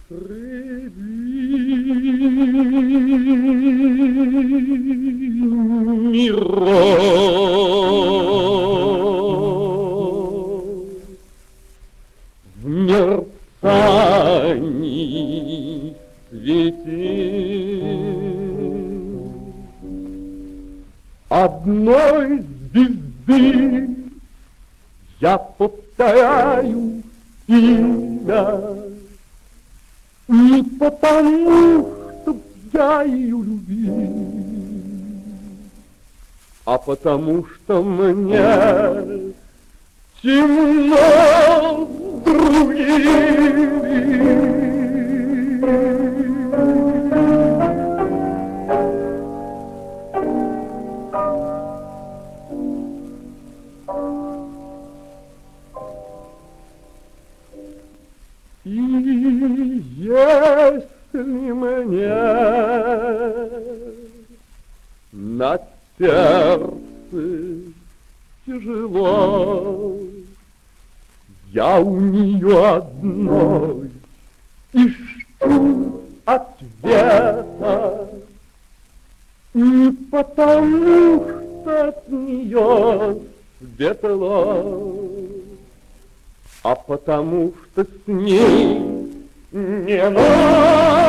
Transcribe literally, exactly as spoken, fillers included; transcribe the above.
миров в мерцании светил одной звезды. Я повторяю имя не потому, чтоб я ее любил, а потому что мне темно с другими. И если мне на сердце тяжело, я у нее одной ищу ответа, не потому что от нее светло, а потому что с ней не надо.